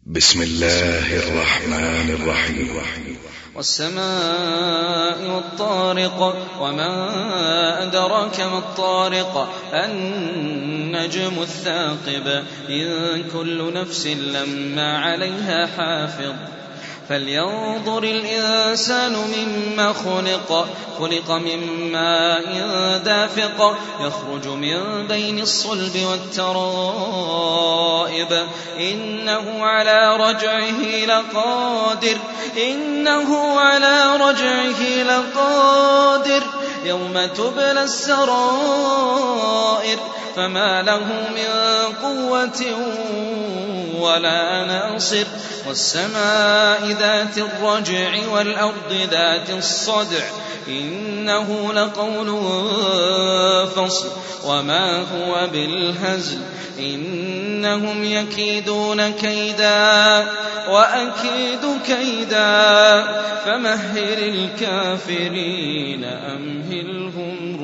بسم الله الرحمن الرحيم. والسماء والطارق وما أدراك ما الطارق النجم الثاقب إن كل نفس لما عليها حافظ فلينظر الإنسان مما خلق من ماء دافق يخرج من بين الصلب والترائب إنه على رجعه لقادر يوم تبلى السرائر فما له من قوة ولا ناصر والسماء ذات الرجع والأرض ذات الصدع إنه لقول فصل وما هو بالهزل إنهم يكيدون كيدا وأكيد كيدا فمهل الكافرين أمهلهم